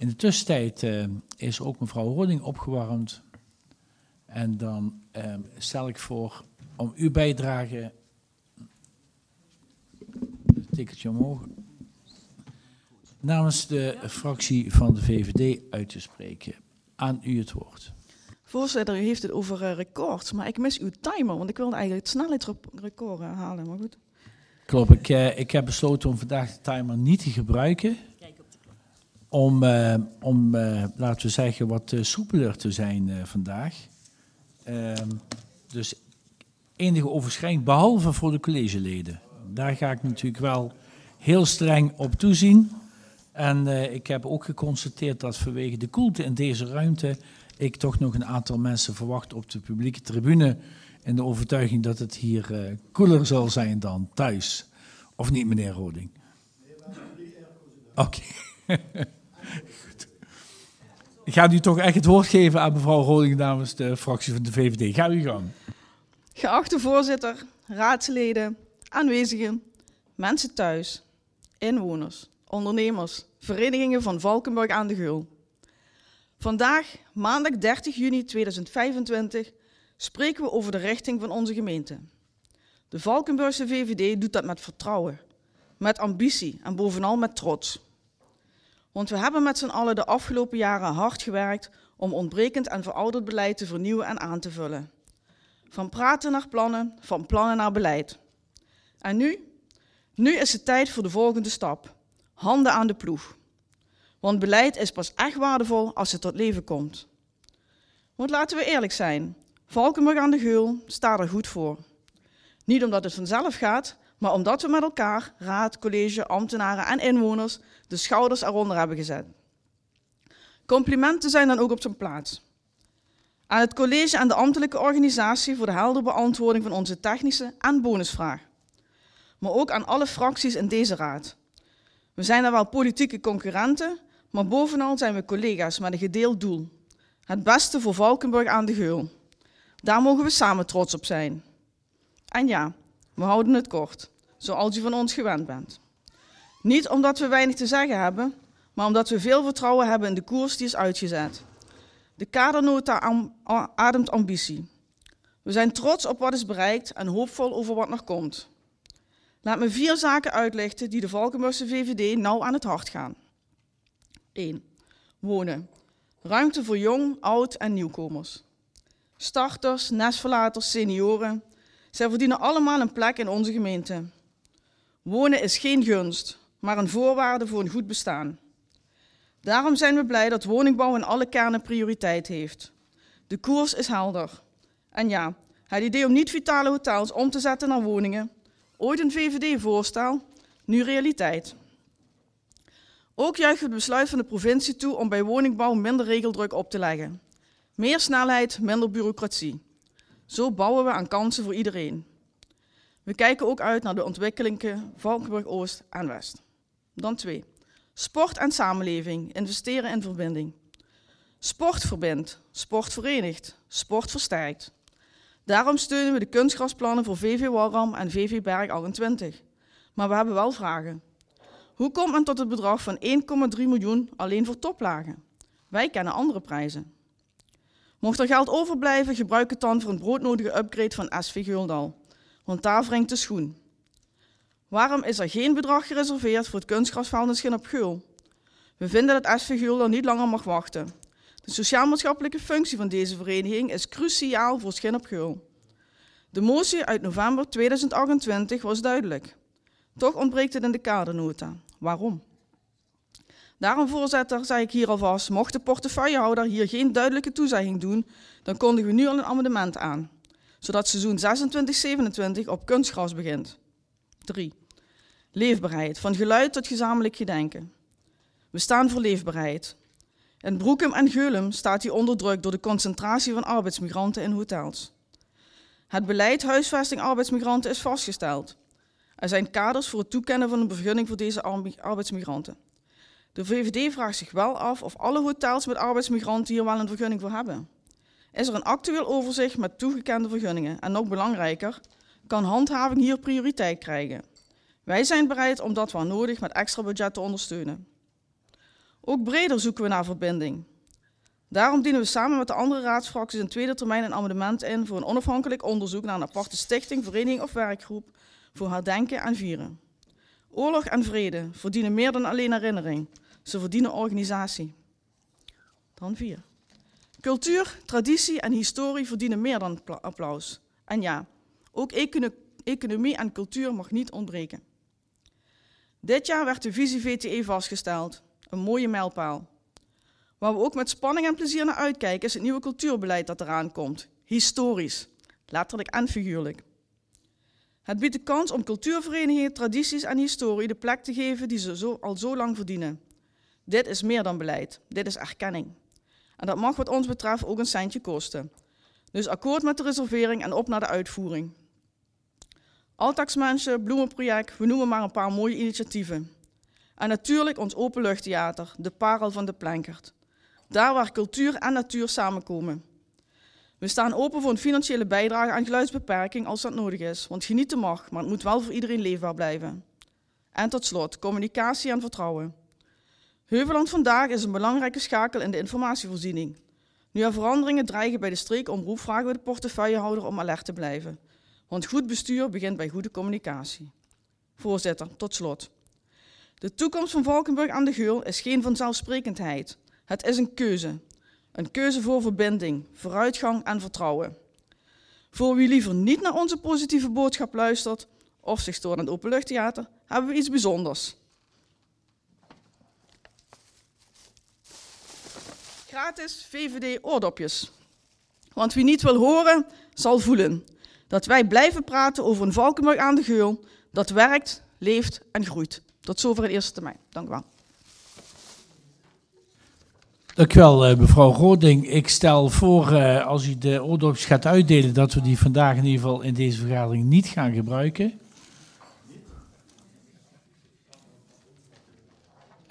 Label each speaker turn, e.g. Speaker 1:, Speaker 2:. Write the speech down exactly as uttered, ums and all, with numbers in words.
Speaker 1: In de tussentijd uh, is ook mevrouw Roding opgewarmd. En dan uh, stel ik voor om uw bijdrage, een tikkeltje omhoog, namens de fractie van de V V D uit te spreken. Aan u het woord.
Speaker 2: Voorzitter, u heeft het over uh, records, maar ik mis uw timer, want ik wilde eigenlijk het snelheidsrecord uh, halen, maar goed.
Speaker 1: Klopt, ik, uh, ik heb besloten om vandaag de timer niet te gebruiken. Om, uh, om uh, laten we zeggen, wat uh, soepeler te zijn uh, vandaag. Uh, dus enige overschrijding, behalve voor de collegeleden. Daar ga ik natuurlijk wel heel streng op toezien. En uh, ik heb ook geconstateerd dat vanwege de koelte in deze ruimte ik toch nog een aantal mensen verwacht op de publieke tribune in de overtuiging dat het hier uh, koeler zal zijn dan thuis. Of niet, meneer Roding? Oké. Okay. Goed. Ik ga nu toch echt het woord geven aan mevrouw Roding namens de fractie van de V V D. Ga u gang.
Speaker 2: Geachte voorzitter, raadsleden, aanwezigen, mensen thuis, inwoners, ondernemers, verenigingen van Valkenburg aan de Geul. Vandaag, maandag dertig juni tweeduizend vijfentwintig, spreken we over de richting van onze gemeente. De Valkenburgse V V D doet dat met vertrouwen, met ambitie en bovenal met trots. Want we hebben met z'n allen de afgelopen jaren hard gewerkt om ontbrekend en verouderd beleid te vernieuwen en aan te vullen. Van praten naar plannen, van plannen naar beleid. En nu? Nu is het tijd voor de volgende stap. Handen aan de ploeg. Want beleid is pas echt waardevol als het tot leven komt. Want laten we eerlijk zijn, Valkenburg aan de Geul staat er goed voor. Niet omdat het vanzelf gaat, maar omdat we met elkaar, raad, college, ambtenaren en inwoners, de schouders eronder hebben gezet. Complimenten zijn dan ook op zijn plaats. Aan het college en de ambtelijke organisatie voor de heldere beantwoording van onze technische en bonusvraag. Maar ook aan alle fracties in deze raad. We zijn dan wel politieke concurrenten, maar bovenal zijn we collega's met een gedeeld doel. Het beste voor Valkenburg aan de Geul. Daar mogen we samen trots op zijn. En ja, we houden het kort, zoals u van ons gewend bent. Niet omdat we weinig te zeggen hebben, maar omdat we veel vertrouwen hebben in de koers die is uitgezet. De kadernota am, ademt ambitie. We zijn trots op wat is bereikt en hoopvol over wat nog komt. Laat me vier zaken uitlichten die de Valkenburgse V V D nauw aan het hart gaan. één. Wonen. Ruimte voor jong, oud en nieuwkomers. Starters, nestverlaters, senioren. Zij verdienen allemaal een plek in onze gemeente. Wonen is geen gunst, maar een voorwaarde voor een goed bestaan. Daarom zijn we blij dat woningbouw in alle kernen prioriteit heeft. De koers is helder. En ja, het idee om niet-vitale hotels om te zetten naar woningen, ooit een V V D-voorstel, nu realiteit. Ook juichen we het besluit van de provincie toe om bij woningbouw minder regeldruk op te leggen. Meer snelheid, minder bureaucratie. Zo bouwen we aan kansen voor iedereen. We kijken ook uit naar de ontwikkelingen Valkenburg Oost en West. Dan twee. Sport en samenleving, investeren in verbinding. Sport verbindt, sport verenigt, sport versterkt. Daarom steunen we de kunstgrasplannen voor V V Walram en V V Berg achtentwintig. Maar we hebben wel vragen. Hoe komt men tot het bedrag van één komma drie miljoen alleen voor toplagen? Wij kennen andere prijzen. Mocht er geld overblijven, gebruik het dan voor een broodnodige upgrade van S V Geuldal. Want daar wringt de schoen. Waarom is er geen bedrag gereserveerd voor het kunstgrasveld in Schin op Geul? We vinden dat S V Geuldal niet langer mag wachten. De sociaal-maatschappelijke functie van deze vereniging is cruciaal voor Schin op Geul. De motie uit november tweeduizend achtentwintig was duidelijk. Toch ontbreekt het in de kadernota. Waarom? Daarom, voorzitter, zeg ik hier alvast, mocht de portefeuillehouder hier geen duidelijke toezegging doen, dan kondigen we nu al een amendement aan, zodat seizoen zesentwintig zevenentwintig op kunstgras begint. drie. Leefbaarheid, van geluid tot gezamenlijk gedenken. We staan voor leefbaarheid. In Broekem en Geulum staat die onder druk door de concentratie van arbeidsmigranten in hotels. Het beleid huisvesting arbeidsmigranten is vastgesteld. Er zijn kaders voor het toekennen van een vergunning voor deze arbeidsmigranten. De V V D vraagt zich wel af of alle hotels met arbeidsmigranten hier wel een vergunning voor hebben. Is er een actueel overzicht met toegekende vergunningen? En nog belangrijker, kan handhaving hier prioriteit krijgen? Wij zijn bereid om dat waar nodig met extra budget te ondersteunen. Ook breder zoeken we naar verbinding. Daarom dienen we samen met de andere raadsfracties in tweede termijn een amendement in voor een onafhankelijk onderzoek naar een aparte stichting, vereniging of werkgroep voor herdenken en vieren. Oorlog en vrede verdienen meer dan alleen herinnering. Ze verdienen organisatie. Dan vier. Cultuur, traditie en historie verdienen meer dan applaus. En ja, ook economie en cultuur mag niet ontbreken. Dit jaar werd de visie V T E vastgesteld. Een mooie mijlpaal. Waar we ook met spanning en plezier naar uitkijken is het nieuwe cultuurbeleid dat eraan komt. Historisch, letterlijk en figuurlijk. Het biedt de kans om cultuurverenigingen, tradities en historie de plek te geven die ze zo, al zo lang verdienen. Dit is meer dan beleid, dit is erkenning. En dat mag wat ons betreft ook een centje kosten. Dus akkoord met de reservering en op naar de uitvoering. Altaxmensen, Bloemenproject, we noemen maar een paar mooie initiatieven. En natuurlijk ons openluchttheater, de parel van de Plenkert. Daar waar cultuur en natuur samenkomen. We staan open voor een financiële bijdrage aan geluidsbeperking als dat nodig is. Want genieten mag, maar het moet wel voor iedereen leefbaar blijven. En tot slot, communicatie en vertrouwen. Heuveland Vandaag is een belangrijke schakel in de informatievoorziening. Nu er veranderingen dreigen bij de streekomroep, vragen we de portefeuillehouder om alert te blijven. Want goed bestuur begint bij goede communicatie. Voorzitter, tot slot. De toekomst van Valkenburg aan de Geul is geen vanzelfsprekendheid. Het is een keuze. Een keuze voor verbinding, vooruitgang en vertrouwen. Voor wie liever niet naar onze positieve boodschap luistert of zich stoort aan het openluchttheater, hebben we iets bijzonders. Gratis V V D-oordopjes. Want wie niet wil horen, zal voelen dat wij blijven praten over een Valkenburg aan de Geul dat werkt, leeft en groeit. Tot zover in eerste termijn. Dank u wel.
Speaker 1: Dank u wel, mevrouw Roding. Ik stel voor, uh, als u de oordopjes gaat uitdelen, dat we die vandaag in ieder geval in deze vergadering niet gaan gebruiken.